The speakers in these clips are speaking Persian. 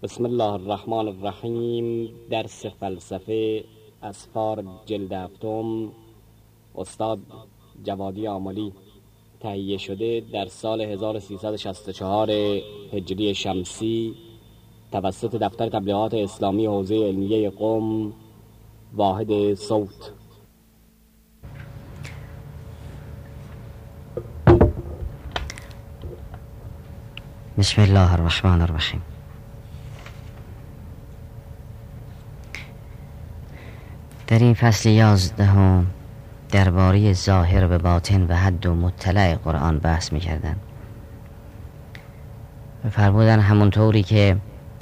بسم الله الرحمن الرحیم. درس فلسفه اسفار جلد هفتم، استاد جوادی آملی. تهیه شده در سال 1364 هجری شمسی توسط دفتر تبلیغات اسلامی حوزه علمیه قم، واحد صوت. بسم الله الرحمن الرحیم. در این فصل 11 درباره ظاهر و باطن و حد و مطلع قرآن بحث می‌کردند و فرمودن همونطوری که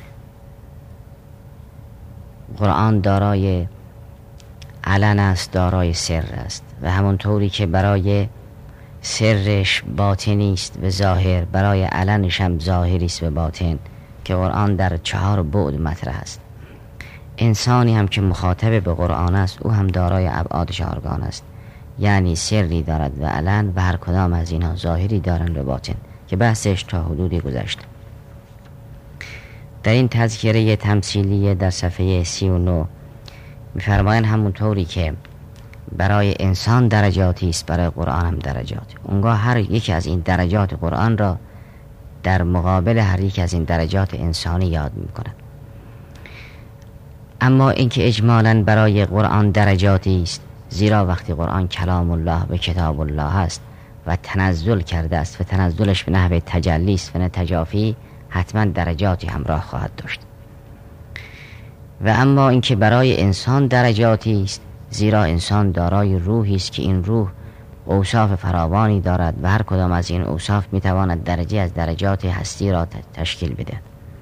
قرآن دارای علن است دارای سر است و همونطوری که برای سرش باطنی است و ظاهر، برای علنش هم ظاهری است و باطن، که قرآن در 4 بعد مطرح است. انسانی هم که مخاطب به قرآن است او هم دارای ابعاد 4گانه است، یعنی سری دارد و علن و هر کدام از اینها ظاهری دارند و باطن، که بحثش تا حدودی گذشت. در این تذکره تمثیلی در صفحه 39 می‌فرمایند همونطوری که برای انسان درجاتی است، برای قرآن هم درجاتی. اونگاه هر یکی از این درجات قرآن را در مقابل هر یک از این درجات انسانی یاد می‌کند. اما اینکه اجمالاً برای قرآن درجاتی است، زیرا وقتی قرآن کلام الله و کتاب الله است و تنزل کرده است و تنزلش به نحو تجلی است و نه تجافی، حتما درجاتی همراه خواهد داشت. و اما اینکه برای انسان درجاتی است، زیرا انسان دارای روحی است که این روح اوصاف فراوانی دارد و هر کدام از این اوصاف میتواند درجه از درجات هستی را تشکیل بده.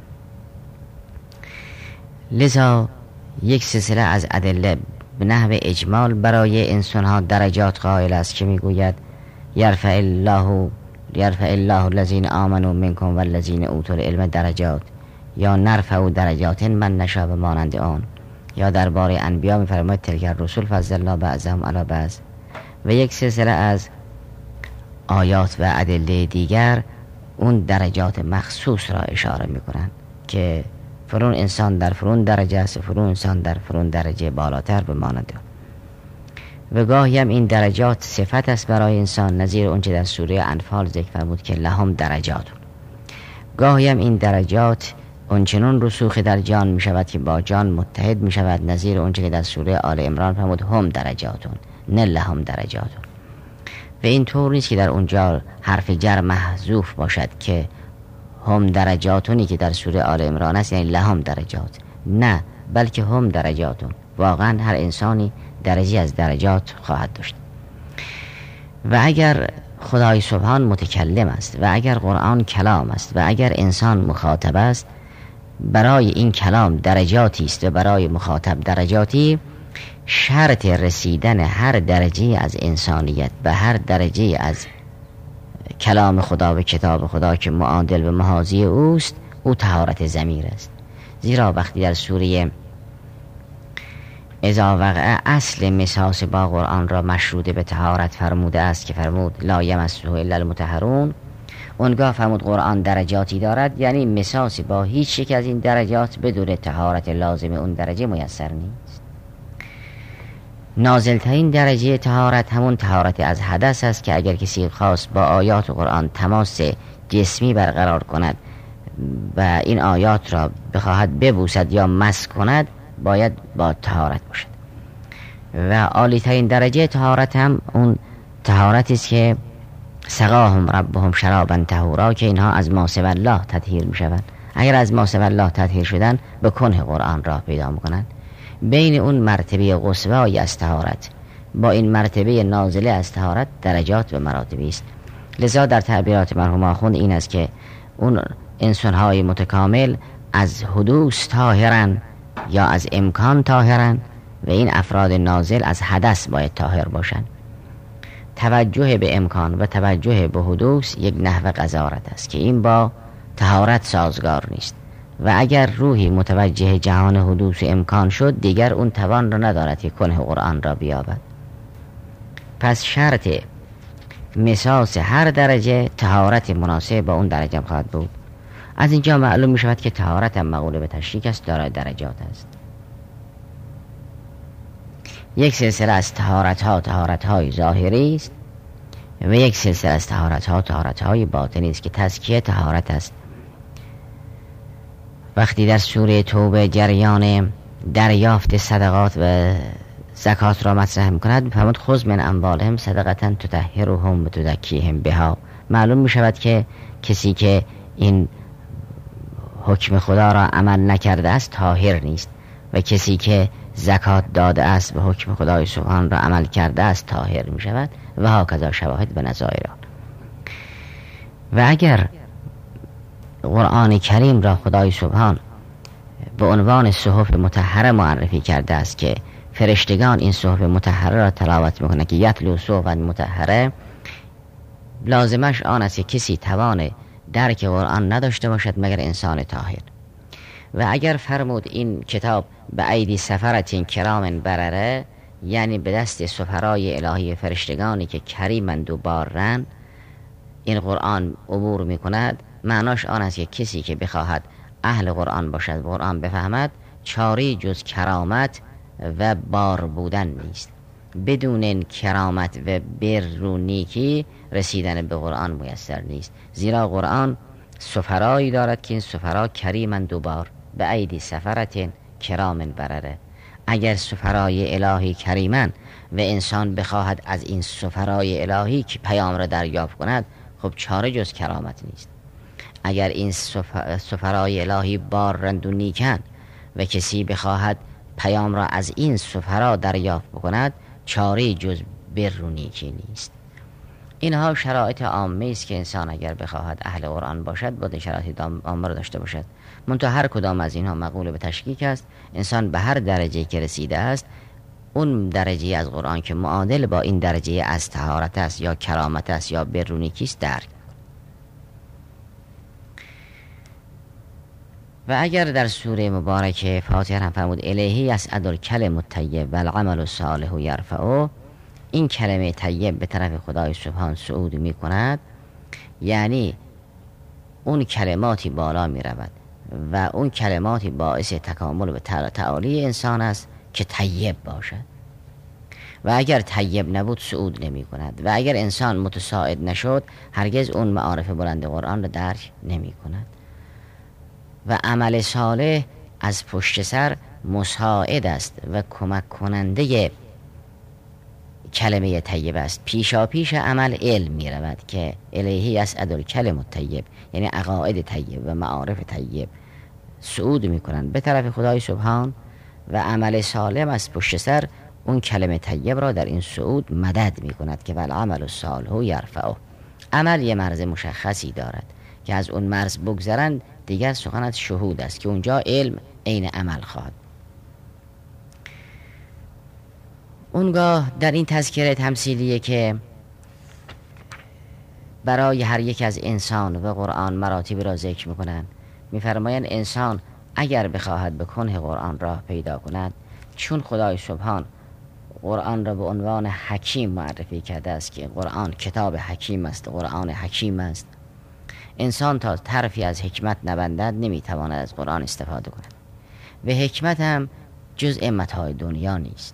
لذا یک سلسله از ادله به نحو اجمال برای انسان ها درجات قائل است که میگوید یرفع الله الذین آمنوا منکم والذین اوتوا العلم درجات، یا نرفع درجات من نشاء و مانند آن، یا درباره انبیا میفرماید تلک الرسل فضلنا بعضهم علی بعض. و یک سلسله از آیات و ادله دیگر اون درجات مخصوص را اشاره میکنند که فرون انسان در فرون درجه است، فرون انسان در فرون درجه بالاتر به مانند آن. و گاهی هم این درجات صفت است برای انسان، نظیر اونچه در سوره انفال ذکر فرمود که لهم درجات. گاهی هم این درجات اونچنان رسوخ در جان می شود که با جان متحد می شود، نظیر اونچه که در سوره آل عمران فرمود هم درجاتون نه لهم درجاتون. و این طور نیست که در اونجا حرف جر محذوف باشد که هم درجاتونی که در سوره آل عمران است یعنی لهم درجات، نه، بلکه هم درجاتون. واقعا هر انسانی درجه از درجات خواهد داشت. و اگر خدای سبحان متکلم است و اگر قرآن کلام است و اگر انسان مخاطب است، برای این کلام درجاتی است و برای مخاطب درجاتی. شرط رسیدن هر درجه از انسانیت و هر درجه از کلام خدا و کتاب خدا که معادل و محاذی اوست، او طهارت ضمیر است. زیرا وقتی در سوره اذا وقع اصل مساس با قرآن را مشروط به طهارت فرموده است که فرمود لا یمسه الا المطهرون، اونگاه فرمود قرآن درجاتی دارد، یعنی مساس با هیچ یک از این درجات بدون طهارت لازم اون درجه میسر نیست. نازلترین درجه طهارت همون طهارت از حدث است که اگر کسی خواست با آیات قرآن تماس جسمی برقرار کند و این آیات را بخواهد ببوسد یا مس کند، باید با طهارت باشد. و عالی‌ترین درجه طهارت هم اون طهارتی است که سقاهم ربهم شرابا طهورا، که اینها از ما سوی الله تطهیر میشوند. اگر از ما سوی الله تطهیر شدن به کنه قرآن راه پیدا میکنند. بین اون مرتبه قصوی از طهارت با این مرتبه نازله از طهارت درجات و مراتبی است. لذا در تعبیرات مرحوم آخوند این است که اون انسان‌های متکامل از حدوث طاهرن یا از امکان طاهرن و این افراد نازل از حدث باید طاهر باشند. توجه به امکان و توجه به حدوث یک نحو قذارت است که این با طهارت سازگار نیست. و اگر روحی متوجه جهان حدوث امکان شد، دیگر اون توان را ندارد که کنه قرآن را بیابد. پس شرط مساس هر درجه طهارت مناسب با اون درجه خواهد بود. از اینجا معلوم می شود که طهارت هم مقوله به تشریک است، دارای درجات است. یک سلسله از طهارت ها طهارت های ظاهری است و یک سلسله از طهارت ها طهارت های باطنی است که تزکیه طهارت است. وقتی در سوره توبه جریان دریافت صدقات و زکات را مطرح می‌کند می‌فرماید خذ من اموالهم صدقة تطهرهم و تزکیهم بها. معلوم می‌شود که کسی که این حکم خدا را عمل نکرده است طاهر نیست و کسی که زکات داده است و حکم خدای سبحان را عمل کرده است طاهر می‌شود و هاکذا شواهد و نظایر آن. و اگر قرآن کریم را خدای سبحان به عنوان صحف مطهره معرفی کرده است که فرشتگان این صحف مطهره را تلاوت میکنند که یتلو صحفا مطهره، لازمش آن است که کسی توان درک قرآن نداشته باشد مگر انسان طاهر. و اگر فرمود این کتاب به ایدی سفرتین کرام برره، یعنی به دست سفرای الهی فرشتگانی که کریمند و بارن این قرآن عبور میکند، معناش آن است که کسی که بخواهد اهل قرآن باشد و قرآن بفهمد چاری جز کرامت و بار بودن نیست. بدون این کرامت و بر و نیکی رسیدن به قرآن میسر نیست، زیرا قرآن سفرایی دارد که این سفرا کریمند و بار به ایدی سفرتین کرام برره. اگر سفرای الهی کریمن و انسان بخواهد از این سفرای الهی که پیام را دریافت کند، خب چاره جز کرامت نیست. اگر این سفرای الهی بارند و نیکن و کسی بخواهد پیام را از این سفرا دریافت بکند، چاره جز بر و نیکی نیست. اینها شرایط عامه است که انسان اگر بخواهد اهل قرآن باشد باید شرایط عامه را داشته باشد. منتها هر کدام از اینها مقوله به تشکیک است. انسان به هر درجه که رسیده است، اون درجه از قرآن که معادل با این درجه از طهارت است یا کرامت است یا بر و نیکی است درک. و اگر در سوره مبارکه فاتحه هم فرمود الیه یصعد الکلم الطیب والعمل الصالح یرفعه، این کلمه طیب به طرف خدای سبحان صعود می کند، یعنی اون کلماتی بالا می رود و اون کلماتی باعث تکامل و تعالی انسان است که طیب باشد. و اگر طیب نبود صعود نمی کند و اگر انسان متصاعد نشد هرگز اون معارف بلند قرآن را درک نمی کند. و عمل صالح از پشت سر مساعد است و کمک کننده کلمه طیب است. پیشا پیش عمل علم می رود که الیه یصعد الکلم الطیب، یعنی عقاید طیب و معارف طیب صعود می کنند به طرف خدای سبحان و عمل صالح از پشت سر اون کلمه طیب را در این صعود مدد می کند که والعمل الصالح یرفعه. عمل یه مرز مشخصی دارد که از اون مرز بگذرند دیگر سخن از شهود است که اونجا علم عین عمل خواهد. اونگاه در این تذکره تمثیلیه که برای هر یک از انسان و قرآن مراتب را ذکر میکنن. میفرمایند انسان اگر بخواهد به کنه قرآن راه پیدا کند، چون خدای سبحان قرآن را به عنوان حکیم معرفی کرده است که قرآن کتاب حکیم است، قرآن حکیم است، انسان تا طرفی از حکمت نبندد نمیتواند از قرآن استفاده کند. و حکمت هم جزء متاع دنیا نیست،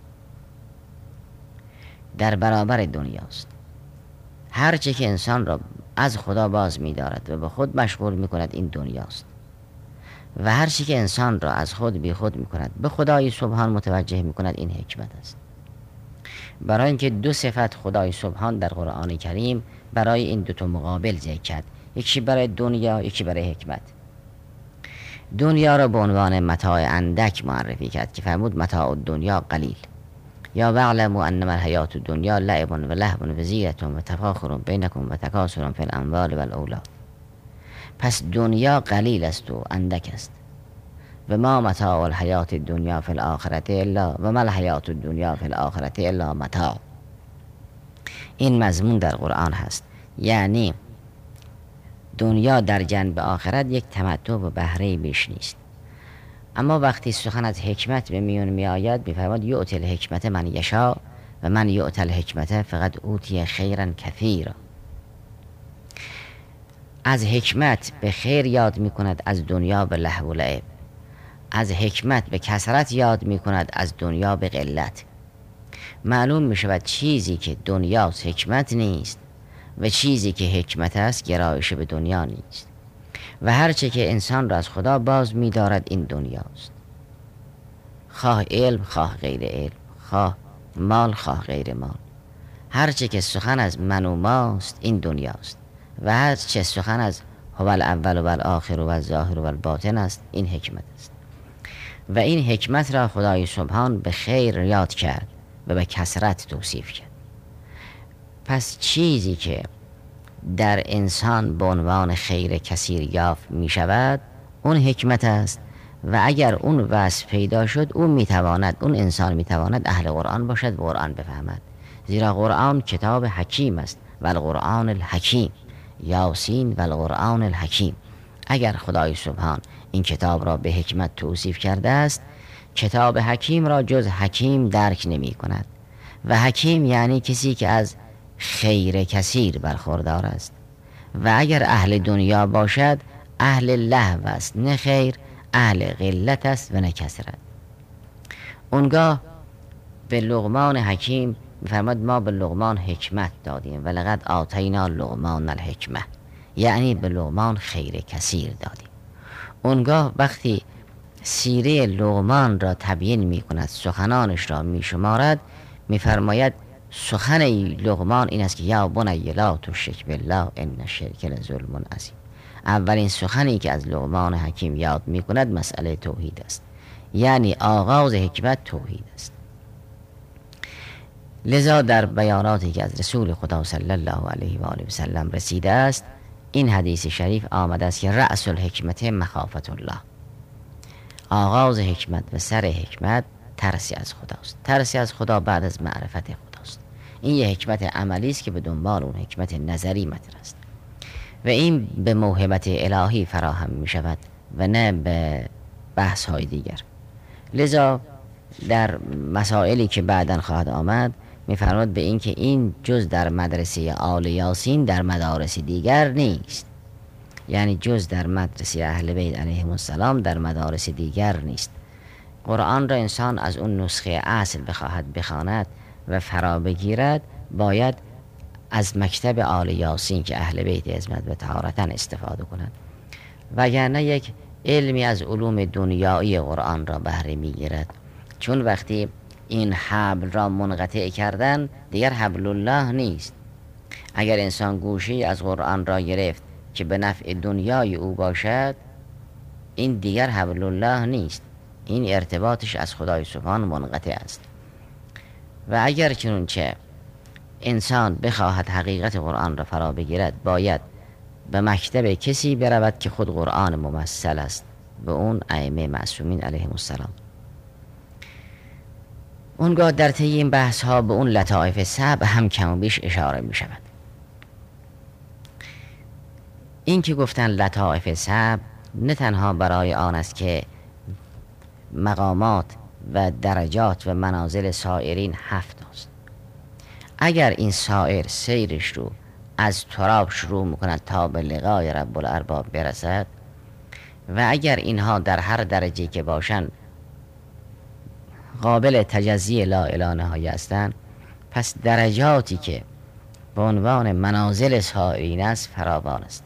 در برابر دنیاست. هرچه که انسان را از خدا باز می‌دارد و به خود مشغول می‌کند این دنیاست، و هرچه که انسان را از خود بی خود می‌کند به خدای سبحان متوجه می‌کند این حکمت است. برای اینکه دو صفت خدای سبحان در قرآن کریم برای این دو تا مقابل ذکر کرد، یکی برای دنیا یکی برای حکمت. دنیا را به عنوان متاع اندک معرفی کرد که فرمود متاع الدنیا قلیل، یا واعلموا انما الحیات الدنیا لعب و لهو و زینة و تفاخر بینکم و تکاثر فی الاموال والأولاد. پس دنیا قلیل است و اندک است. و ما متاع الحیات الدنیا فی الآخرة الا و ما الحیات الدنیا فی الآخرة الا متاع. این مضمون در قرآن هست، یعنی دنیا در جنب آخرت یک تمتع و بهره بیش نیست. اما وقتی سخن از حکمت به میون می آید می‌فرماید یؤتی الحکمت من یشاء و من یؤتی الحکمت فقد اوتی خیرا کثیرا. از حکمت به خیر یاد می کند، از دنیا به لهو و لعب. از حکمت به کثرت یاد می کند، از دنیا به قلت. معلوم می شود چیزی که دنیاست حکمت نیست و چیزی که حکمت است گرایش به دنیا نیست. و هرچه که انسان را از خدا باز می دارد این دنیاست، خواه علم خواه غیر علم، خواه مال خواه غیر مال. هرچه که سخن از من و ماست این دنیاست و هرچه سخن از هو الاول و الاخر و الظاهر و الباطن است این حکمت است. و این حکمت را خدای سبحان به خیر یاد کرد و به کثرت توصیف کرد. پس چیزی که در انسان به عنوان خیر کثیر یافت می شود اون حکمت است و اگر اون وصف پیدا شد اون انسان می تواند اهل قرآن باشد و قرآن بفهمد. زیرا قرآن کتاب حکیم است و القرآن الحکیم، یاسین و القرآن الحکیم. اگر خدای سبحان این کتاب را به حکمت توصیف کرده است، کتاب حکیم را جز حکیم درک نمی کند و حکیم یعنی کسی که از خیر کثیر برخوردار است. و اگر اهل دنیا باشد اهل لهو است، نه خیر، اهل قلت است و نه کثرت. اونگاه به لقمان حکیم می‌فرماد ما به لقمان حکمت دادیم و لقد آتینا لقمان الحکمه، یعنی به لقمان خیر کثیر دادیم. اونگاه وقتی سیره لقمان را تبیین می کند، سخنانش را می شمارد، می فرماید سخن لقمان این است که یا بنی لا تشرک بالله ان الشرک لظلم عظیم. اولین سخنی که از لقمان حکیم یاد می کند مسئله توحید است، یعنی آغاز حکمت توحید است. لذا در بیاناتی که از رسول خدا صلی الله علیه و آله و سلم رسیده است این حدیث شریف آمده است که رأس الحکمت مخافت الله، آغاز حکمت و سر حکمت ترسی از خداست. ترسی از خدا بعد از معرفت خداست. این یه حکمت عملی است که به دنبال اون حکمت نظری مطرح است و این به موهبت الهی فراهم می شود و نه به بحث های دیگر. لذا در مسائلی که بعداً خواهد آمد می‌فرماید به این که این جز در مدرسه آل یاسین در مدارس دیگر نیست، یعنی جز در مدرسه اهل بیت علیهم السلام در مدارس دیگر نیست. قرآن را انسان از اون نسخه اصل بخواهد بخواند و فرا بگیرد باید از مکتب آل یاسین که اهل بیت عصمت و طهارتاً استفاده کند، وگرنه یک علمی از علوم دنیایی قرآن را بهره می‌گیرد. چون وقتی این حبل را منقطع کردن دیگر حبل الله نیست. اگر انسان گوشی از قرآن را گرفت که به نفع دنیای او باشد این دیگر حبل الله نیست، این ارتباطش از خدای سبحان منقطع است. و اگر چنانچه انسان بخواهد حقیقت قرآن را فرا بگیرد باید به مکتب کسی برود که خود قرآن ممثل است، به اون ائمه معصومین علیهم السلام. اونگاه در طی این بحث ها به اون لطائف سبع هم کم و بیش اشاره می شود. این که گفتن لطائف سبع نه تنها برای آن است که مقامات و درجات و منازل سائرین 7 است. اگر این سائر سیرش رو از تراب شروع میکنند تا به لقای رب الارباب برسد و اگر اینها در هر درجه که باشند قابل تجزیه لا اله نهایه هستند، پس درجاتی که به عنوان منازل سائرین است فراوان است.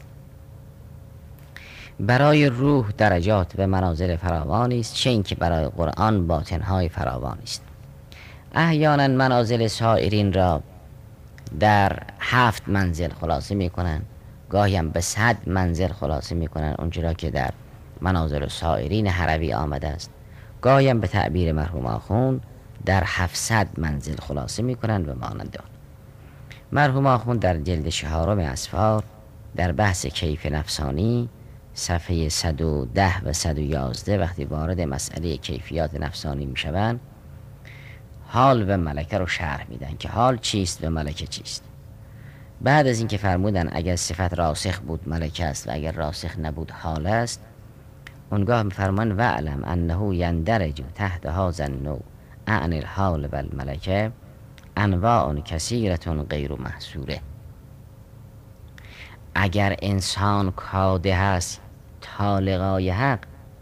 برای روح درجات و منازل فراوانی است، چه اینکه برای قرآن باطنهای فراوانی است. احیانا منازل سائرین را در 7 منزل خلاصه می کنند، گاهی هم به 100 منزل خلاصه می کنند، اونجورا که در منازل سائرین حروی آمده است. گاهی هم به تعبیر مرحوم آخوند در 700 منزل خلاصه می کنند و مانند آن. مرحوم آخوند در جلد 4 اسفار در بحث کیف نفسانی صفحه 110 و 111 وقتی وارد مسئله کیفیات نفسانی می شوند حال و ملکه رو شرح میدن که حال چیست و ملکه چیست. بعد از اینکه فرمودن اگر صفت راسخ بود ملکه است و اگر راسخ نبود حال است، اونگاه میفرمان و علم انه یندرج تحت هذا النوع عن الحال و الملکه انواع کثیرة غیر محصوره. اگر انسان کاده هست تا لقای حق،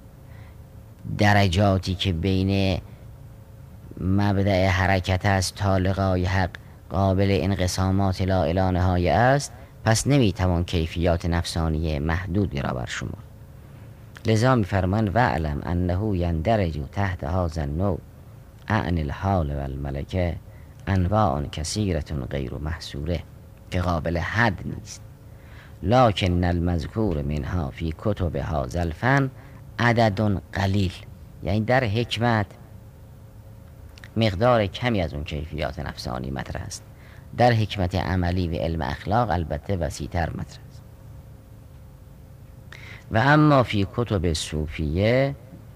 درجاتی که بین مبدأ حرکت است تا لقای حق قابل انقسامات لا الی نهایه است، پس نمیتوان کیفیات نفسانی محدودی را برشمرد. لذا میفرمان وعلم انه یندرج تحت هذا النوع عن الحال و الملکه انواع کثیرة غیر محصوره، که قابل حد نیست. لکن المذکور منها فی کتب هذا الفن عدد قلیل، یعنی در حکمت مقدار کمی از اون کیفیات نفسانی مطرح است. در حکمت عملی و علم اخلاق البته وسیع‌تر مطرح است. و اما فی کتب صوفیه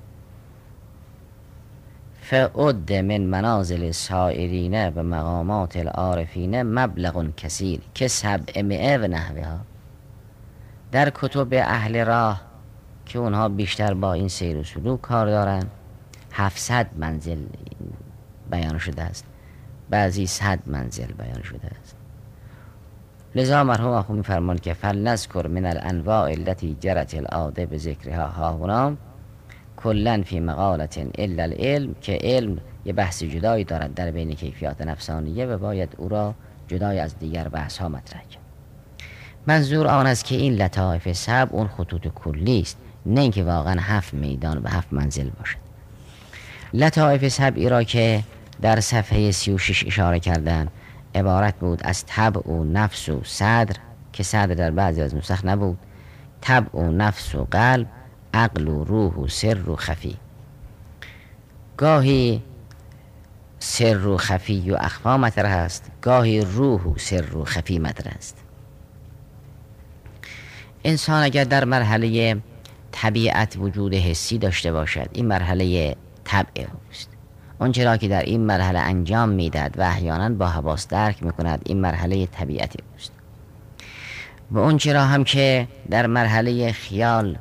فعد من منازل السائرین و مقامات العارفین مبلغ کثیر که 700 و نحوها. در کتب اهل راه که اونها بیشتر با این سیر و سلوک کار دارن 700 منزل بیان شده است، بعضی 100 منزل بیان شده است. لذا مرحوم آخوند می‌فرمایند که فلنذکر من الانواع التي جرت العاده بذکرها هاهنا کلا فی مقالة الا العلم، که علم یه بحث جدایی دارد در بین کیفیات نفسانیه و باید او را جدای از دیگر بحث ها مطرح کرد. منظور آن است که این لطائف سبع اون خطوط کلی است، نه اینکه واقعا 7 میدان و 7 منزل باشد. لطائف سبعی را که در صفحه 36 اشاره کردن عبارت بود از طبع و نفس و صدر، که صدر در بعضی از نسخ نبود، طبع و نفس و قلب، عقل و روح و سر و خفی. گاهی سر و خفی و اخفا مطرح است، گاهی روح و سر و خفی مطرح است. انسان اگر در مرحله طبیعت وجود حسی داشته باشد، این مرحله طبع اوست. اون چرا که در این مرحله انجام میدهد و احیانا با حواس درک میکند، این مرحله طبیعت اوست. و اون چرا هم که در مرحله خیال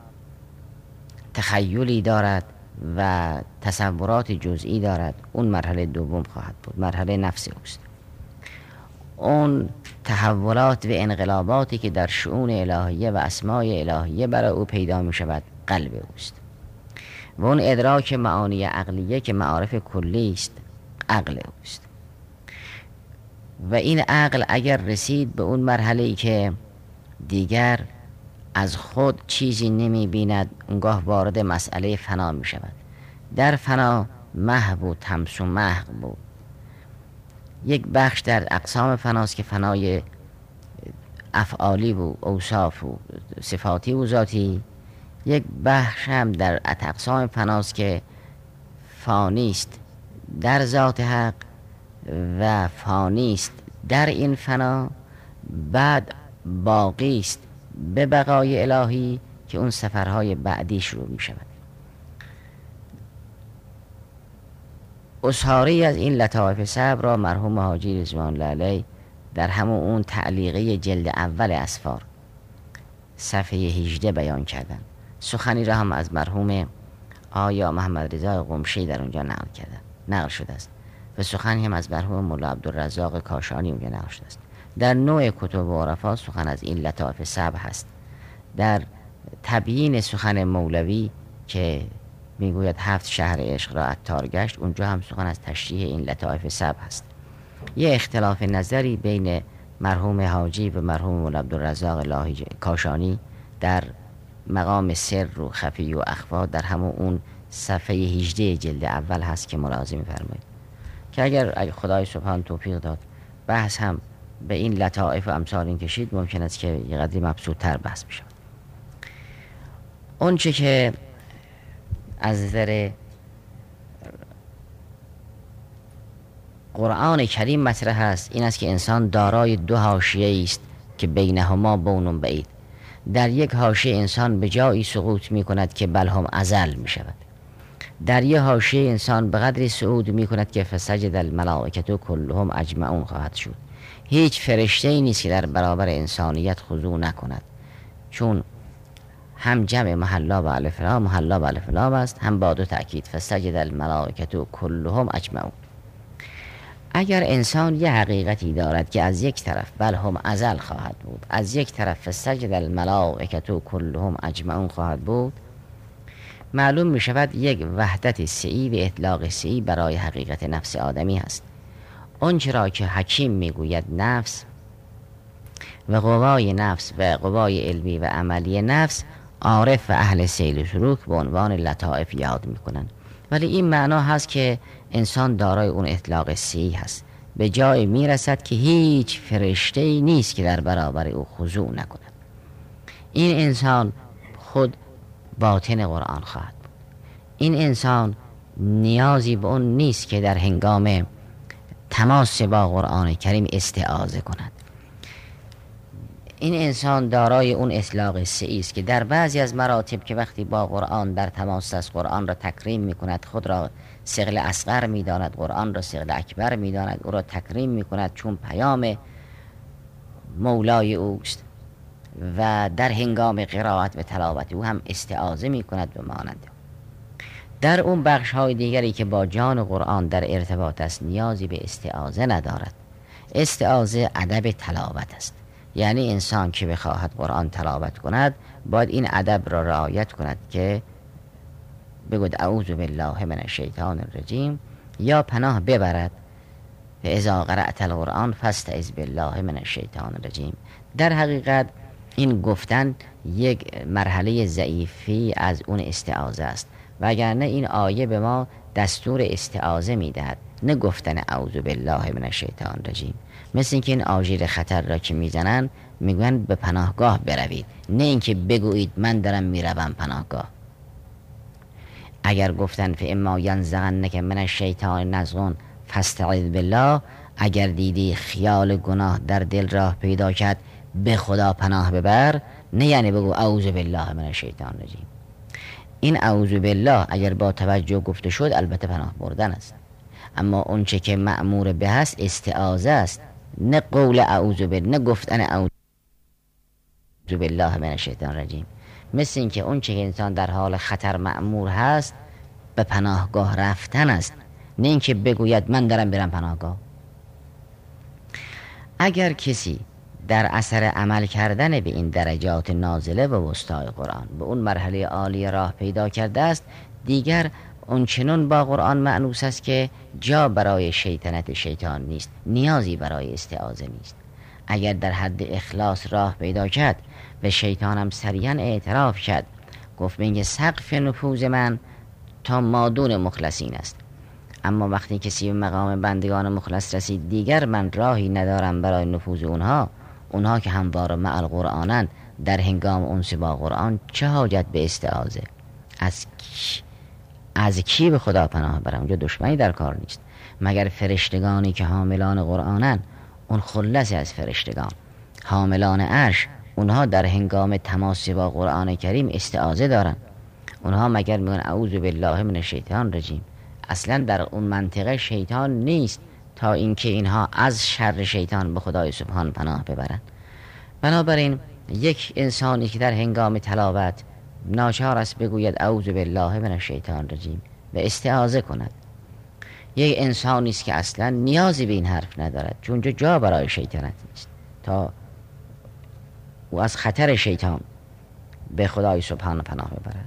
تخیلی دارد و تصورات جزئی دارد، اون مرحله دوم خواهد بود، مرحله نفس اوست. اون تحولات و انقلاباتی که در شؤون الهیه و اسماء الهیه برای او پیدا می شود قلب اوست. و اون ادراک معانی عقلیه که معارف کلی است عقل اوست. و این عقل اگر رسید به اون مرحله‌ای که دیگر از خود چیزی نمی بیند، اونگاه وارد مسئله فنا می شود. در فنا محو و تمس و محق بود. یک بخش در اقسام فناست که فنای افعالی و اوصاف و صفاتی و ذاتی، یک بخش هم در اقسام فناست که فانیست در ذات حق و فانیست در این فنا، بعد باقیست به بقای الهی که اون سفرهای بعدی شروع می شود. اصحاری از این لطائف صبر را مرحوم حاجی رضوان الله علیه در همون اون تعلیقه جلد اول اسفار صفحه 18 بیان کردن. سخنی را هم از مرحوم آیا محمد رضا قمشی در اونجا نقل شده است و سخنی هم از مرحوم مولا عبدالرزاق کاشانی اونجا نقل شده است. در نوع کتب و عرفا سخن از این لطائف صبر هست. در تبیین سخن مولوی که میگوید 7 شهر عشق را عطار گشت، اونجا هم سخن از تشریح این لطائف صبر هست. یه اختلاف نظری بین مرحوم حاجی و مرحوم مولا عبدالرزاق کاشانی در مقام سر و خفی و اخفا در همون اون صفحه 18 جلد اول هست که ملاحظه می‌فرمایید، که اگر خدای سبحان توفیق داد بحث هم به این لطائف و امثال این کشید، ممکن است که یه قدری مبسوط‌تر بحث بشه. اون چه که از نظر قرآن کریم مطرح است این است که انسان دارای 2 حاشیه است که بینهما بون بعید. در یک حاشیه انسان به جایی سقوط می کند که بل هم ازل می شود. در یک حاشیه انسان به قدری صعود می کند که فسجد الملائکه کلهم اجمعون خواهد شد. هیچ فرشته ای نیست که در برابر انسانیت خضوع نکند، چون هم جمع محلا و الف لام محلا و الف لام است، هم با 2 تأکید فسجد الملائکه کلهم اجمعون. اگر انسان یه حقیقتی دارد که از یک طرف بل هم ازل خواهد بود، از یک طرف سجد الملائکة کلهم اجمعون خواهد بود، معلوم می شود یک وحدت سعی و اطلاق سعی برای حقیقت نفس آدمی هست. اون چرا که حکیم می گوید نفس و قوای نفس و قوای علمی و عملی نفس، عارف و اهل سیل سلوک به عنوان لطائف یاد می کنند. ولی این معنا هست که انسان دارای اون اطلاق سعی هست، به جای می رسد که هیچ فرشته‌ای نیست که در برابر او خضوع نکند. این انسان خود باطن قرآن خواهد بود. این انسان نیازی به اون نیست که در هنگام تماس با قرآن کریم استعاذه کند. این انسان دارای اون اطلاق سعی است که در بعضی از مراتب که وقتی با قرآن در تماس است، قرآن را تکریم می کند، خود را ثقل اصغر می داند، قرآن را ثقل اکبر می داند، او را تکریم می کند چون پیام مولای اوست، و در هنگام قرائت و تلاوت او هم استعاذه می کند به مانند. در اون بخش های دیگری که با جان قرآن در ارتباط است نیازی به استعاذه ندارد. استعاذه ادب تلاوت است، یعنی انسان که بخواهد قرآن تلاوت کند باید این ادب را رعایت کند که بگوید اعوذ بالله من الشیطان الرجیم، یا پناه ببرد و اذا قرأت القرآن فاستعذ بالله من الشیطان الرجیم. در حقیقت این گفتن یک مرحله ضعیفی از اون استعاذه است، وگرنه این آیه به ما دستور استعاذه میدهد، نه گفتن اعوذ بالله من الشیطان الرجیم. مثل اینکه این آژیر خطر را که میزنن میگن به پناهگاه بروید، نه اینکه بگویید من دارم میروم پناهگاه. اگر گفتن فاما ینزغنک من الشیطان نزغ فاستعذ بالله، اگر دیدی خیال گناه در دل راه پیدا کرد به خدا پناه ببر، نه یعنی بگو اعوذ بالله من الشیطان الرجیم. این اعوذ بالله اگر با توجه گفته شد البته پناه بردن است، اما اون چه که مأمور به است استعاذه است، نه قول اعوذ بالله، نه گفتن اعوذ بالله من الشیطان الرجیم. مثل این که اون چه که انسان در حال خطر مأمور هست به پناهگاه رفتن است، نه اینکه بگوید من دارم برم پناهگاه. اگر کسی در اثر عمل کردن به این درجات نازله و وسطای قرآن به اون مرحله عالی راه پیدا کرده است، دیگر اون چنون با قرآن مأنوس است که جا برای شیطنت شیطان نیست، نیازی برای استعاذه نیست. اگر در حد اخلاص راه پیدا کرد و شیطان هم سریعا اعتراف کرد، گفت به اینکه سقف نفوذ من تا مادون مخلصین است، اما وقتی کسی به مقام بندگان مخلص رسید دیگر من راهی ندارم برای نفوذ اونها که هموار مع القرآنند، در هنگام انس با قرآن چه حاجت به استعاذه؟ از کی به خدا پناه برم؟ اونجا دشمنی در کار نیست، مگر فرشتگانی که حاملان قرآنن، اون خلص از فرشتگان حاملان عرش، اونها در هنگام تماس با قرآن کریم استعاذه دارن. اونها مگر میگن اعوذ بالله من الشیطان الرجیم؟ اصلا در اون منطقه شیطان نیست تا اینکه اینها از شر شیطان به خدای سبحان پناه ببرند. بنابراین یک انسانی که در هنگام تلاوت ناچار است بگوید اعوذ بالله من الشیطان الرجیم و استعاذه کند، یک انسانی است که اصلا نیازی به این حرف ندارد، چون جا برای شیطنت نیست، تا او از خطر شیطان به خدای سبحان پناه ببرد.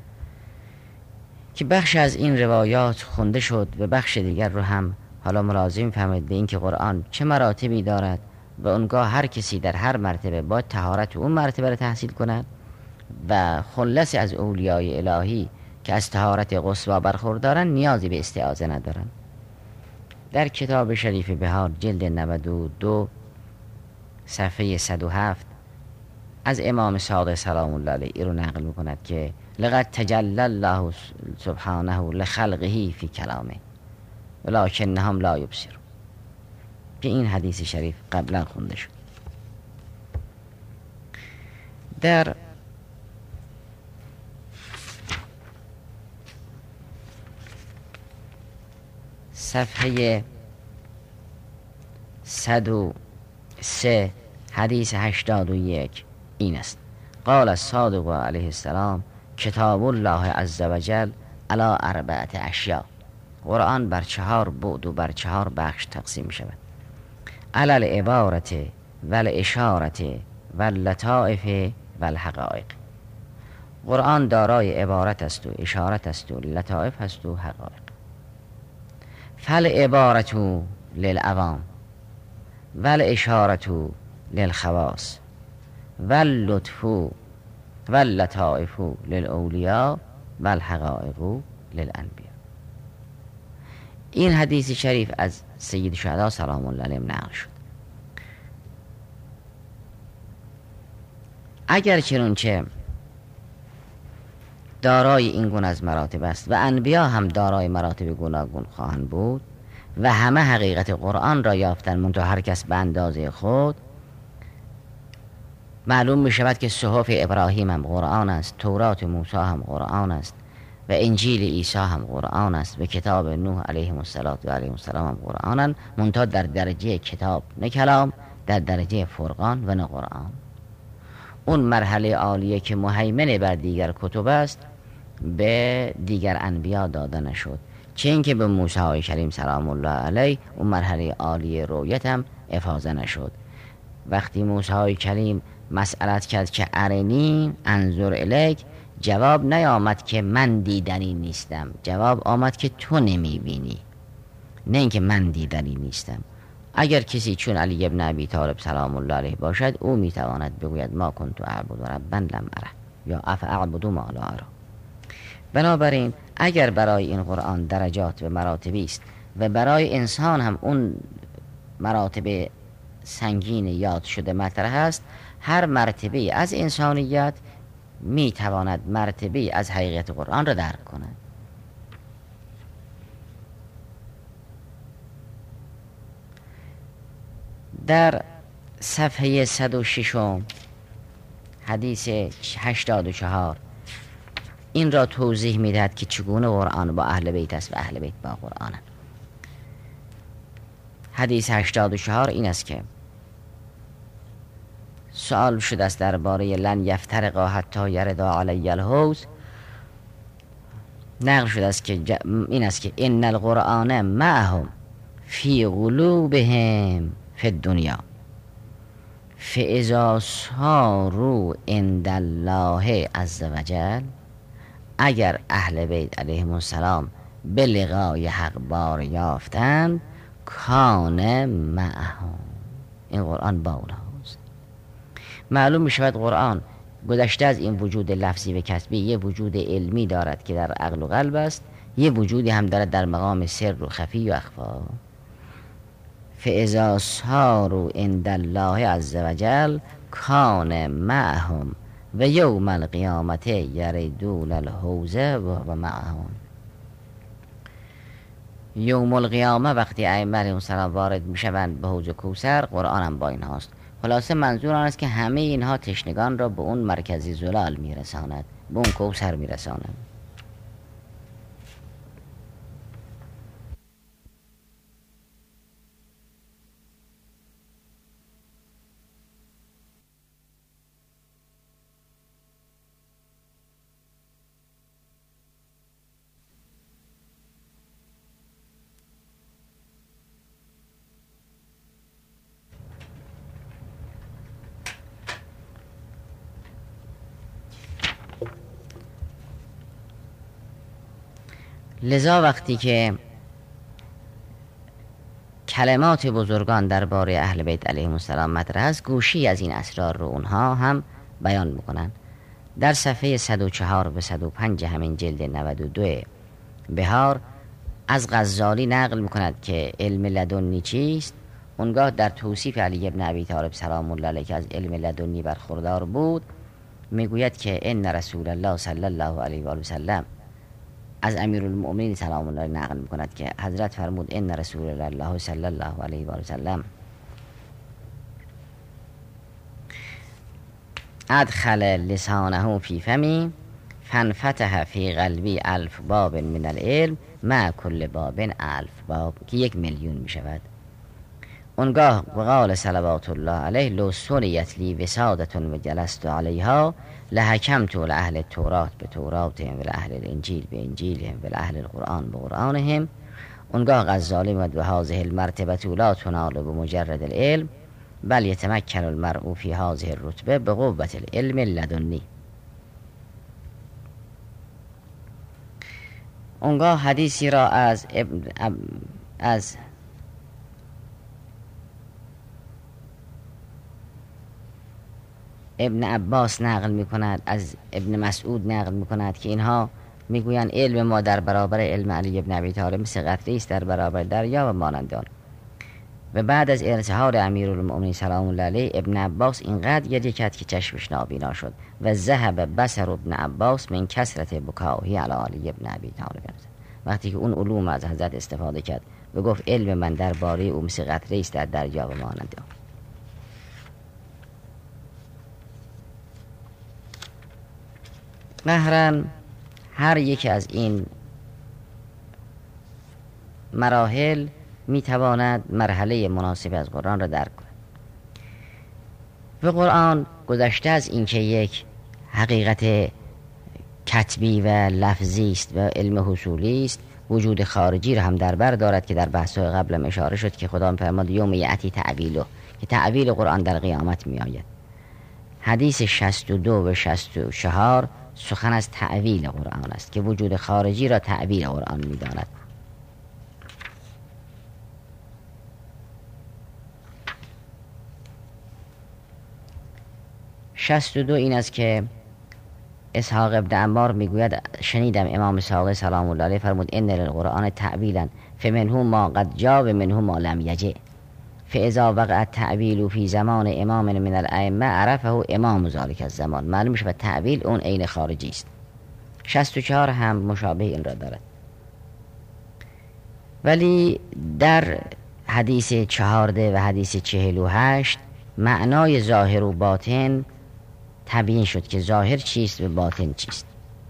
که بخش از این روایات خونده شد و بخش دیگر رو هم حالا ملازم فهمید به این که قرآن چه مراتبی دارد و اونگاه هر کسی در هر مرتبه باید طهارت اون مرتبه رو تحصیل کند و خلص از اولیای الهی که از طهارت قصوا برخوردارن نیازی به استعاذه ندارن. در کتاب شریف بهار جلد 92 صفحه 107 از امام صادق سلام الله علیه ای رو نقل میکند که لقد تجلی الله سبحانه لخلقه فی کلامه ولکنهم لا یبصرون، که این حدیث شریف قبلا خونده شد. در صفحه 103 حدیث 81 این است: قال الصادق علیه السلام کتاب الله عز وجل علی 4 اشیاء. قرآن بر 4 بعد و بر 4 بخش تقسیم می شود. علل عبارت ول اشارت و لطائف و الحقائق. قرآن دارای عبارت است و اشارت است و لطائف است و حقایق. فل عبارت للعوام و الاشارت للخواص و اللطف و اللطائف للاولیاء و الحقائق للانبیاء. این حدیث شریف از سید شهدا سلام الله علیه نقل شد. اگر چنانچه دارای این گونه از مراتب است و انبیا هم دارای مراتب گوناگون خواهند بود و همه حقیقت قرآن را یافتند، منتها هر کس به اندازه خود، معلوم می شود که صحف ابراهیم هم قرآن است، تورات موسی هم قرآن است و انجیل عیسی هم قرآن است و کتاب نوح علیه السلام هم قرآنند، منتها در درجه کتاب نه کلام، در درجه فرقان و نه قرآن. اون مرحله عالیه که مهیمن بر دیگر کتب است به دیگر انبیا داده نشد، چه اینکه به موسی کریم سلام الله علیه اون مرحله عالیه رؤیت هم افاضه نشد. وقتی موسی کریم مسئلت کرد که ارنی انظر الیک، جواب نیامد که من دیدنی نیستم، جواب آمد که تو نمیبینی، نه اینکه من دیدنی نیستم. اگر کسی چون علی ابن ابی طالب سلام الله علیه باشد، او میتواند بگوید ما کنت اعبد ربا لم اره یا افاعبد ما لا اره. بنابراین اگر برای این قرآن درجات و مراتبی است و برای انسان هم اون مراتب سنگین یاد شده مطرح است، هر مرتبه از انسانیت میتواند مرتبه از حقیقت قرآن را درک کند. در صفحه 106 حدیث 84 این را توضیح میدهد که چگونه قرآن با اهل بیت است و اهل بیت با قرآن. حدیث 84 این است که سوال شده است درباره لن یفترقا حتی یردا علی الحوض. نقل شده است که این است که ان القرآن معهم فی قلوبهم فی الدنیا فاذا صاروا عند الله عز وجل. اگر اهل بیت علیهم السلام به لقای حق بار یافتند، کان معهم، این قرآن با اونهاست. معلوم می شود قرآن گذشته از این وجود لفظی و کسبی یه وجود علمی دارد که در عقل و قلب است، یه وجودی هم دارد در مقام سر و خفی و اخفا. فاذا صاروا عند الله عز وجل کان معهم و یوم القیامت یردون الحوض و معهم. یوم القیامه وقتی ائمه علیهم السلام وارد میشوند به حوض کوثر، قرآن هم با اینهاست. خلاصه منظور آن است که همه اینها تشنگان را به اون مرکزی زلال میرساند، به اون کوثر میرساند. لذا وقتی که کلمات بزرگان درباره اهل بیت علیهم السلام مطرح است، گوشی از این اسرار رو اونها هم بیان میکنن. در صفحه 104 و 105 همین جلد 92 بهار از غزالی نقل میکند که علم لدنی چیست. اونگاه در توصیف علی ابن ابی طالب سلام الله علیه که از علم لدنی برخوردار بود، میگوید که ان رسول الله صلی الله علیه و سلم، از امیرالمؤمنین سلام الله علیه نقل میکند که حضرت فرمود ان رسول الله صلی الله علیه و سلم ادخل لسانه فی فمی فانفتح فی قلبی 1000 باب من العلم مع کل باب 1000 باب، که 1,000,000 میشود. اونگاه وقال صلوات الله علیه لو سنیت لی وسادة و جلست علیها لحکمت لأهل التورات بتوراتهم و لأهل الانجیل بانجیلهم و لأهل القرآن بقرآنهم اونگاه غزالی میگوید و هذه المرتبه لا تنال بمجرد العلم بل یتمکن المرء فی هذه الرتبه بقوة العلم لدنی. اونگاه حدیثی را از ابن عباس نقل می کند، از ابن مسعود نقل می کند که اینها میگویند علم ما در برابر علم علی ابن ابی طالب مثل قطره است در برابر دریا و مانند آن. و بعد از ارتحال امیرالمؤمنین سلام الله علیه ابن عباس اینقدر گریه کرد که چشمش نابینا شد و ذهب بصر ابن عباس من کثرت بکائه علی علی ابن ابی طالب. وقتی که اون علوم از حضرت استفاده کرد و گفت علم من درباره او مثل قطره است در دریا و مانند آن. قهرن هر یک از این مراحل میتواند مرحله مناسب از قرآن را درک کند. و قرآن گذشته از اینکه یک حقیقت کتبی و لفظی است و علم حصولی است، وجود خارجی را هم در بر دارد که در بحث‌های قبلم اشاره شد که خدا فرمود یوم یأتی تعویله، که تعویل قرآن در قیامت می آید. حدیث 62 و 64 سخن از تعویل قرآن است که وجود خارجی را تعویل قرآن می داند. شصت و دو این است که اسحاق ابن عمار میگوید شنیدم امام اسحاق سلام الله علیه فرمود ان للقرآن تعویلا فمنه ما قد جاء و منه ما لم یجئ فاذا وقع التعویل فی زمان امام من الائمه عرفه امام ذلک الزمان. معلوم شد تعویل اون عین خارجی است. 64 هم مشابه این را دارد. ولی در حدیث 14 و حدیث 48 معنای ظاهر و باطن تبیین شد که ظاهر چیست و باطن چیست.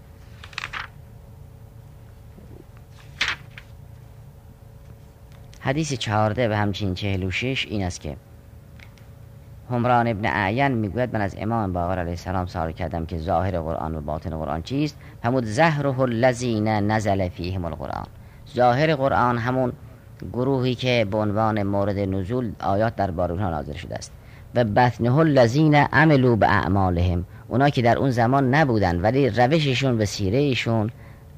حدیث 14 و همچنین 46 این است که حمران ابن اعین میگوید من از امام باقر علیه السلام سوال کردم که ظاهر قرآن و باطن قرآن چیست؟ همون ظهره الذین نزل فیهم القرآن. ظاهر قرآن همون گروهی که به عنوان مورد نزول آیات درباره اونها نازل شده است. و بطنه الذین عملوا باعمالهم، اونا که در اون زمان نبودن ولی روششون و سیرهشون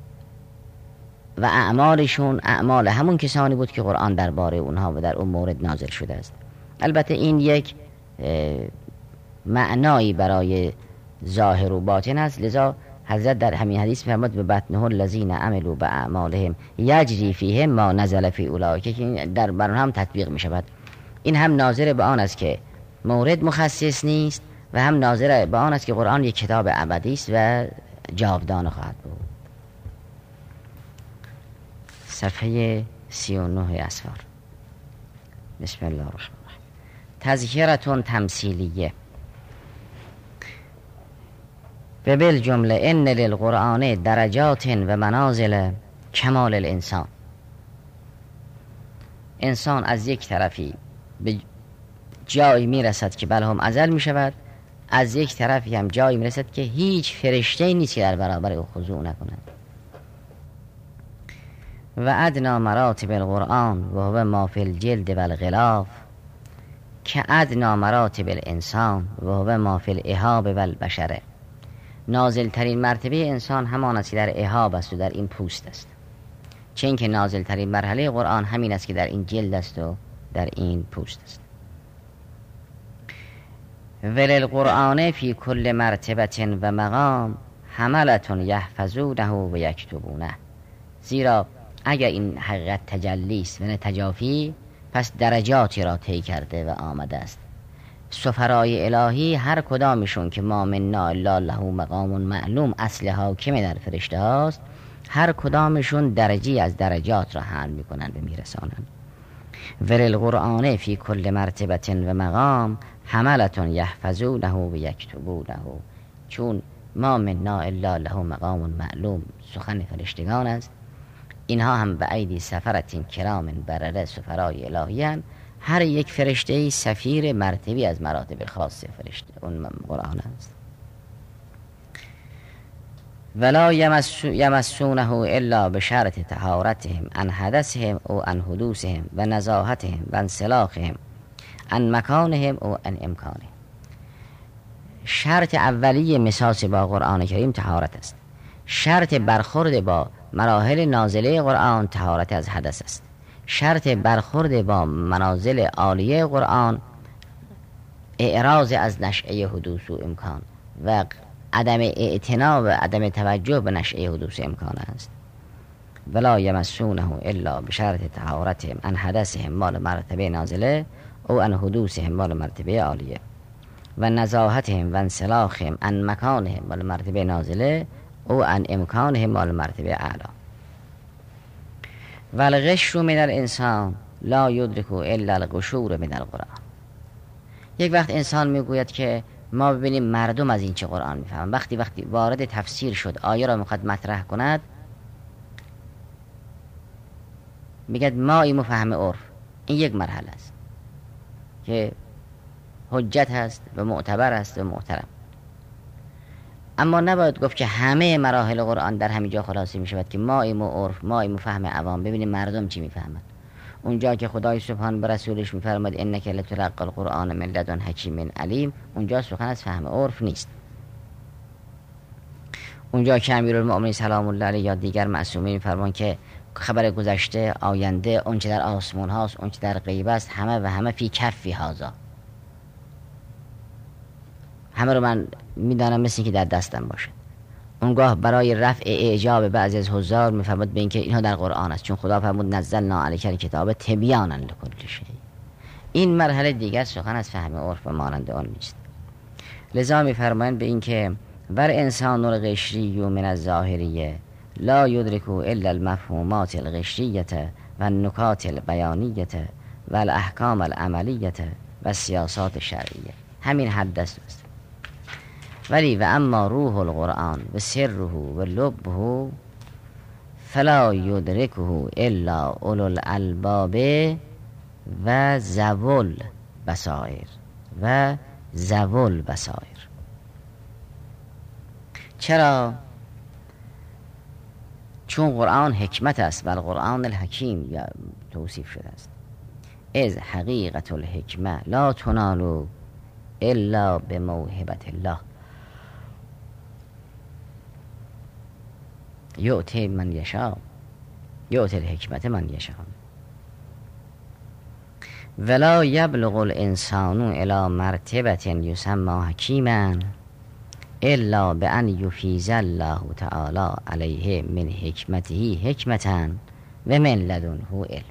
و اعمالشون اعمال همون کسانی بود که قرآن درباره اونها و در اون مورد نازل شده است. البته این یک معنایی برای ظاهر و باطن است، لذا حضرت در همین حدیث فرمود به بطنه الذین عملوا باعمالهم یجری فیهم ما نزل فی اولئک، که در بر هم تطبیق می شود. این هم ناظر به آن است که مورد مخصص نیست و هم ناظر به آن است که قرآن یک کتاب ابدی است و جاودانه خواهد بود. صفحه 39 اسفار. بسم الله الرحمن الرحیم. تذکرة تمثیلیه. و بالجمله ان للقرآن درجات و منازل کمال الانسان. انسان از یک طرفی به جایی میرسد که بلهم ازل میشود، از یک طرفی هم جایی میرسد که هیچ فرشته نیست که در برابر او خضوع نکند. و ادنا مراتب القرآن و هو ما فی الجلد و الغلاف که ادنا مراتب الانسان و هو ما فی الاهاب و البشره. نازل ترین مرتبه انسان همان است که در اهاب است و در این پوست است، چه اینکه نازل ترین مرحله قرآن همین است که در این جلد است و در این پوست است. وللقرآن فی کل مرتبه و مقام حملة یحفظونه و یکتبونه. زیرا اگر این حقیقت تجلی است و نه تجافی، پس درجاتی را طی کرده و آمده است. سفرای الهی هر کدامشون که ما منا الا له مقام معلوم اصل حاکم در فرشته هاست، هر کدامشون درجی از درجات را حمل میکنند و میرسانند. وللقرآن فی کل مرتبه و مقام حملة یحفظونه و یکتبونه. چون ما منا الا له مقام معلوم سخن فرشتگان است، اینها هم به ایدی سفرت کرام برره سفرای الهی، هر یک فرشته سفیر مرتبی از مراتب خاص فرشته اون قرآن است. ولا یمسونه الا بشرط طهارتهم عن حدثهم او عن حدوثهم و نزاهتهم و انسلاخهم عن مکانهم او عن امکانهم. شرط اولیه مساس با قرآن کریم طهارت است. شرط برخورد با مراحل نازله قرآن طهارت از حدث است. شرط برخورد با منازل عالیه قرآن اعراض از نشأه حدوث و امکان و عدم اعتنا و عدم توجه به نشأه حدوث امکان است. ولا یمسونه الا بشرط طهارتهم عن حدثهم مال مرتبه نازله او عن حدوثهم مال مرتبه عالیه و نزاهتهم و انسلاخهم عن مکانهم مال مرتبه نازله او عن امکانهم مال مرتبه اعلی. و الغش من الانسان لا یدرک الا القشور من القرآن. یک وقت انسان میگوید که ما ببینیم مردم از این چه قرآن میفهمن. وقتی وارد تفسیر شد آیه را میخواد مطرح کند میگد ما این فهم عرف. این یک مرحله است که حجت هست و معتبر است و محترم، اما نباید گفت که همه مراحل قرآن در همینجا خلاصه میشود که ما این عرف، ما این فهم عوام، ببینیم مردم چی میفهمند. اونجا که خدای سبحان به رسولش میفرماد انک لتلقی القرآن من لدن حکیم علیم، اونجا سخن از فهم عرف نیست. اونجا که امیرالمؤمنین سلام الله علیه یا دیگر معصومین میفرمان که خبر گذشته، آینده، اون چه در آسمان هاست، اون چه در غیب است، همه و همه فی کفی هازا، همه رو من میدانم مثل که در دستم باشه. اونگاه برای رفع اعجاب بعضی از حضار میفرماد به اینکه اینها در قرآن است، چون خدا فرمود نزلنا علیک الکتاب تبیانا لکل شیء. این مرحله دیگر سخن از فهم عرف و مانند آن نیست. لذا میفرمایند به اینکه ور انسان القشری من الظاهریه لا یدرک الا المفهومات القشریه و النکات البیانیه و الاحکام العملیه و السیاسات الشرعیه. همین حد است. ولی و اما روح القرآن و سره و لبه فلا یدرکه الا اولو الالباب و ذوی البصائر. چرا؟ چون قرآن حکمت است و القرآن الحکیم یا توصیف شده است. از حقیقت الحکمه لا تنال الا بموهبت الله یؤتی من یشاء یؤتی الحکمت من یشاء ولا یبلغ الانسان الی مرتبه یسمى حکیما الا بان یفیض الله تعالی علیه من حکمته حکمتا و من لدنه علم.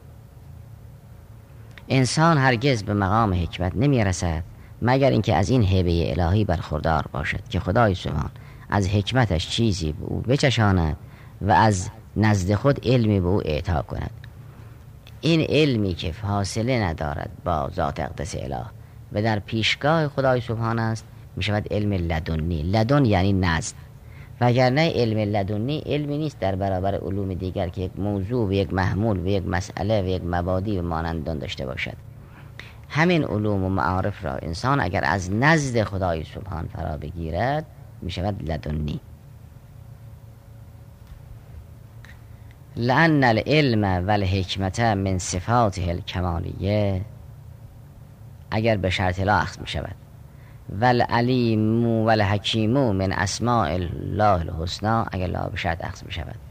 انسان هرگز به مقام حکمت نمی رسد مگر اینکه از این هبه الهی برخوردار باشد که خدای سبحان از حکمتش چیزی به او بچشاند و از نزد خود علمی به او اعطا کند. این علمی که فاصله ندارد با ذات اقدس اله و در پیشگاه خدای سبحان است می شود علم لدنی. لدن یعنی نزد، وگرنه علم لدنی علمی نیست در برابر علوم دیگر که یک موضوع و یک محمول و یک مسئله و یک مبادی و مانندان داشته باشد. همین علوم و معارف را انسان اگر از نزد خدای سبحان فرا بگیرد می شود لدنی. لأن العلم والحکمت من صفاته الکمالیه، اگر به شرط لا اخذ می شود، والعلیم والحکیم من اسماء الله الحسنا، اگر لا به شرط اخذ می شود.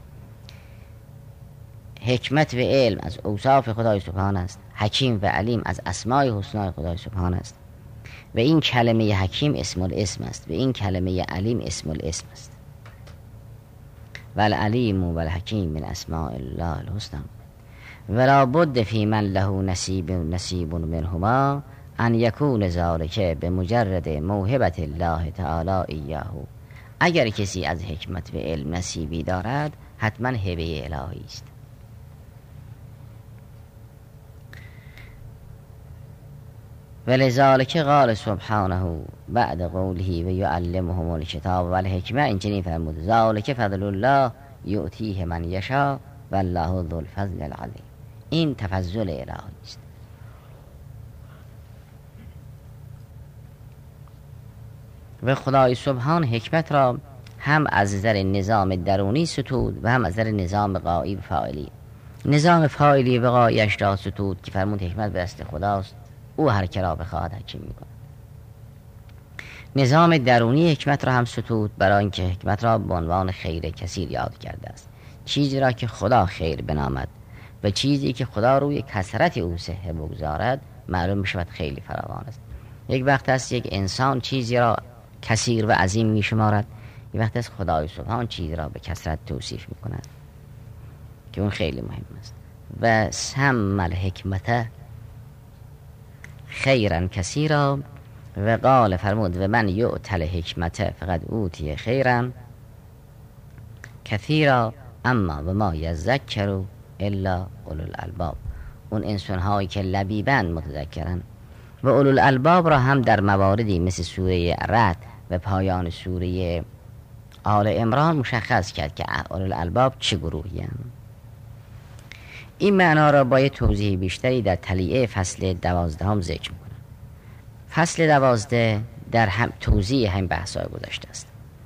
حکمت و علم از اوصاف خدای سبحان است، حکیم و علیم از اسماء حسنا خدای سبحان است و این کلمه حکیم اسم الاسم است و این کلمه علیم اسم الاسم است. والعلیم والحکیم من اسماء الله الحسنا ولا بد فی من له نصیب منهما ان یکون ذلک بمجرد موهبت الله تعالی ایاه. اگر کسی از حکمت و علم نصیبی دارد حتما هبه الهی است. ولذلك قال سبحانه بعد قوله و یعلمهم الکتاب والحکمه، این چنین فرمود ذلک فضل الله یؤتیه من یشاء والله ذو الفضل العظیم. این تفضل الهی است. و خدای سبحان حکمت را هم از نظر نظام درونی ستود و هم از نظر نظام غایی و فاعلی. نظام فاعلی و غایش را ستود که فرمود حکمت به دست خداست، او هر که را بخواهد حکیم میکند. نظام درونی حکمت را هم ستود، برای اینکه حکمت را به عنوان خیر کثیر یاد کرده است. چیزی را که خدا خیر بنامد و چیزی که خدا روی کثرت او صحه بگذارد معلوم میشود خیلی فراوان است. یک وقت است یک انسان چیزی را کثیر و عظیم میشمارد، یک وقت است خدای سبحان چیزی را به کثرت توصیف میکند که اون خیلی مهم است. و سم الحکمت خیرا کثیرا و قال فرمود و من یؤتل حکمت فقد اوتی خیرا کثیرا اما و ما یذکر الا اولو الالباب. اون انسان هایی که لبیبن متذکرن. و اولو الالباب را هم در مواردی مثل سوره رعد و پایان سوره آل عمران مشخص کرد که اولو الالباب چه گروهی هم. این معنا را با توضیح بیشتری در تلیعه فصل 12 هم ذکر میکنم. فصل 12 در هم توضیح هم بحثای گذاشته است.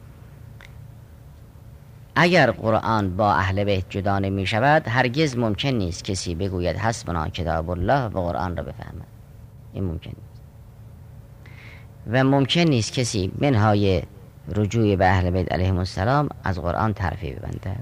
اگر قرآن با اهل بیت جدا نمی شود هرگز ممکن نیست کسی بگوید حسبنا کتاب الله و قرآن را بفهمد. این ممکن نیست. و ممکن نیست کسی منهای رجوع به اهل بیت علیهم السلام از قرآن طرفی ببندد.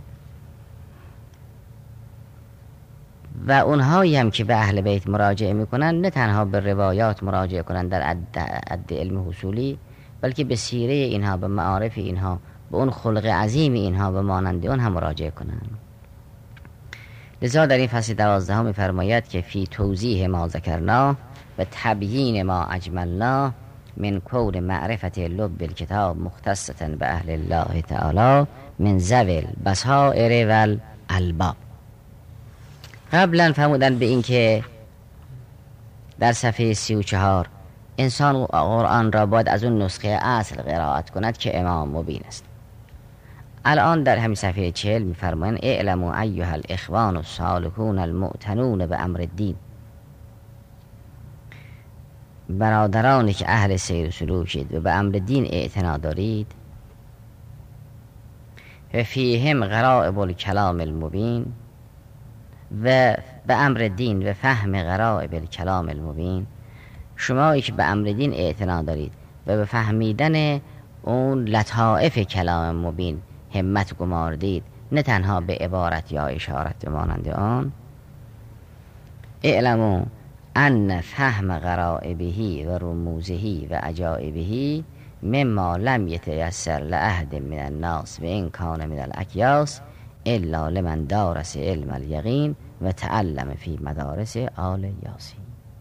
و اونهایی هم که به اهل بیت مراجعه میکنن نه تنها به روایات مراجعه کنن در عد علم حصولی، بلکه به سیره اینها، به معارف اینها، به اون خلق عظیم اینها و مانند اون هم مراجعه کنن. لذا در این فصل 12 می‌فرماید که فی توضیح ما ذکرنا و تبیین ما اجملنا من کون معرفت لب الکتاب مختصة به اهل الله تعالی من ذوی البصائر والالباب. قبلا فرمودن به این که در صفحه 34 انسان قرآن را باید از اون نسخه اصل قرائت کند که امام مبین است. الان در همین صفحه 40 می‌فرمایند اعلموا ایها الاخوان الصالحون المؤتنون به امر الدین. برادرانی که اهل سیر و سلوکید و به امر دین اعتنا دارید و فیهم غرائب الکلام المبین و به امر دین و فهم غرائب الکلام المبین، شمایی که به امر دین اعتنا دارید و به فهمیدن اون لطائف کلام مبین همت گماردید، نه تنها به عبارت یا اشارت مانند آن، اعلموا ان فهم غرائبه و رموزه و عجائبه مما لم یتیسر لأحد من الناس و ان کان من الاکیاس الا لمن دارس علم الیقین و تعلم فی مدارس آل یاسین.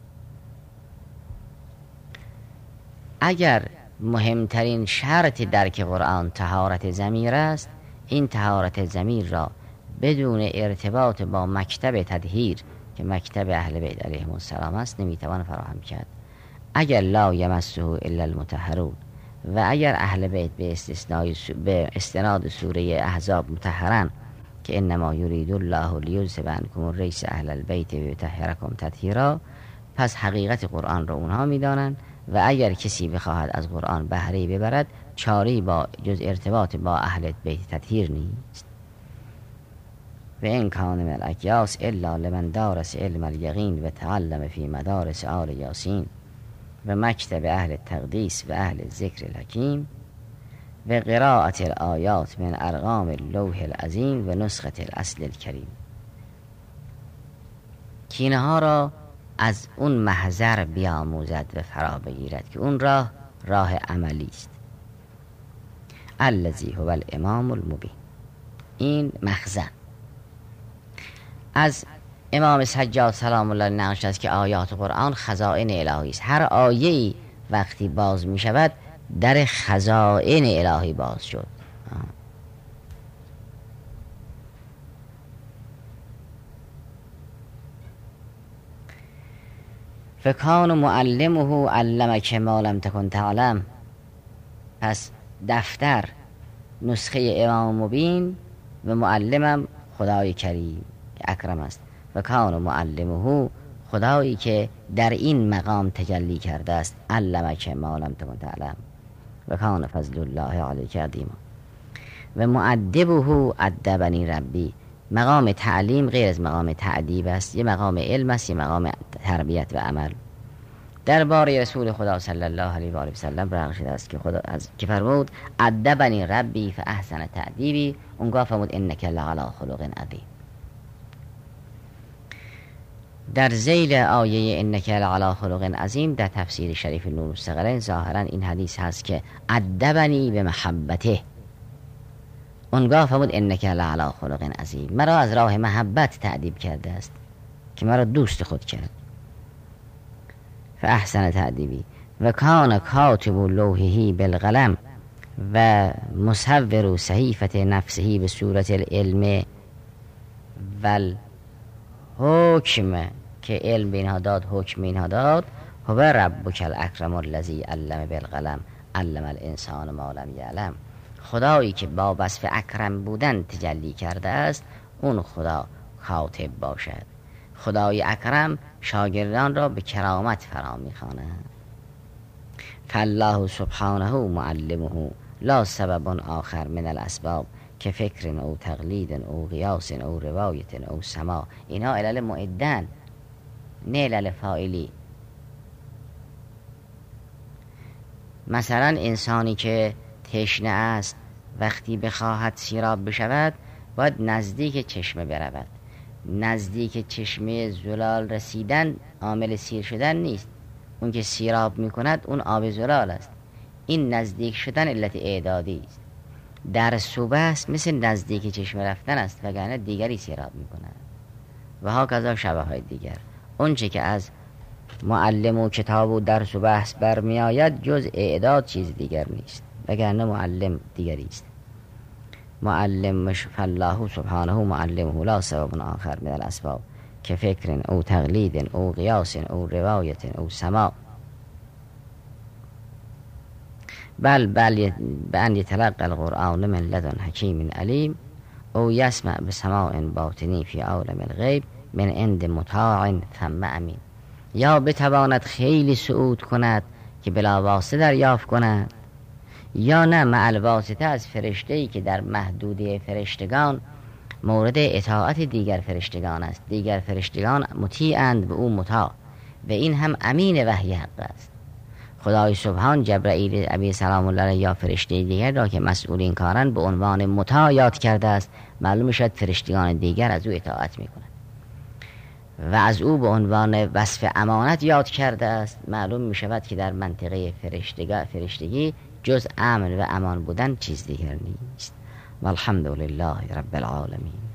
اگر مهمترین شرط درک قرآن طهارت ضمیر است، این طهارت ضمیر را بدون ارتباط با مکتب تطهیر که مکتب اهل بیت علیهم السلام است نمیتوان فراهم کرد. اگر لا یمسه الا المطهرون و اگر اهل بیت به استناد سوره احزاب مطهرن که انما یرید الله لیذهب عنکم الرجس اهل البیت و یطهرکم تطهیرا، پس حقیقت قرآن را اونها میدانند و اگر کسی بخواهد از قرآن بهره ببرد چاری با جز ارتباط با اهل بیت تطهیر نیست. و ان کان من الاکیاس الا لمن دارس علم الیقین و تعلم فی مدارس آل یاسین و مکتب اهل تقدیس و اهل ذکر الحکیم و قراءت الآیات من ارقام اللوح العظیم و نسخة الاصل الکریم. کینه ها را از اون محضر بیاموزد و فرا بگیرد که اون راه عملی است. الذی هو الامام المبین. این مخزن از امام سجاد سلام الله نقش است که آیات قرآن خزائن الهی است. هر آیه‌ای وقتی باز می شود در خزائن الهی باز شد. فکان معلمه علمک ما لم تکن تعلم. پس دفتر نسخه امام مبین و معلمم خدای کریم که اکرم است. و کان معلمه خدایی که در این مقام تجلی کرده است علمک ما لم تکن تعلم و کان فضل الله علیک عظیما. و معدبه ادبنی ربی. مقام تعلیم غیر از مقام تعدیب است، یه مقام علم است، یه مقام تربیت و عمل. درباره رسول خدا صلی الله علیه و آله و سلم بیان شده است که خدا که فرمود ادبنی ربی فاحسن تأدیبی، اونگاه فرمود انک لعلی خلق عظیم. در ذیل آیه انک لعلی خلق عظیم در تفسیر شریف نور الثقلین ظاهرا این حدیث هست که ادبنی به محبته، اونگاه فرمود انک لعلی خلق عظیم، مرا از راه محبت تأدیب کرده است که مرا دوست خود کرد. فاحسن تأدیبی و کان کاتب لوحه بالقلم و مصور صحیفه نفسه به صورت العلم والحکم، که علم به اینها داد، حکم اینها داد. هو ربک الاکرم الذی علم بالقلم علم الانسان ما لم یعلم. خدایی که با وصف اکرم بودن تجلی کرده است، اون خدا کاتب باشد. خدای اکرم شاگردان را به کرامت فرا می‌خواند. فالله سبحانه معلمه لا سبب آخر من الاسباب که فکر او تقلید او قیاس او روایت او سماع. اینها علل معدن، نه علل فاعلی. مثلا انسانی که تشنه است وقتی بخواهد سیراب بشود باید نزدیک چشمه برود. نزدیک چشمه زلال رسیدن عامل سیر شدن نیست، اون که سیراب میکند اون آب زلال است. این نزدیک شدن علت اعدادی است. در صوبه است مثل نزدیک چشمه رفتن است، وگرنه دیگری سیراب میکند. و ها کذا شبه های دیگر. اون چه که از معلم و کتاب و درس و بحث برمی آید جز اعداد چیز دیگر نیست، وگرنه معلم دیگری است. معلم فالله سبحانه معلمه لا سبب آخر من الاسباب که فکر او تقلید او قیاس او روایت او سماع بل بأن يتلقى القرآن من لدن حکیم علیم او یسمع بسماع باطنی فی عالم الغیب من عند مطاع ثم امین. یا بتواند خیلی صعود کند که بلا واسطه دریافت کند، یا نه مع الواسطه از فرشته‌ای که در محدوده فرشتگان مورد اطاعت دیگر فرشتگان است. دیگر فرشتگان مطیعند به او مطاع و این هم امین وحی حق است. خدای سبحان جبرائیل علیه سلام الله علیه یا فرشته دیگر را که مسئول این کارند به عنوان مطاع یاد کرده است. معلوم شد فرشتگان دیگر از او اطاعت میکنند. و از او به عنوان وصف امانت یاد کرده است. معلوم می شود که در منطقه فرشتگی جز امن و امان بودن چیز دیگر نیست. والحمد لله رب العالمین.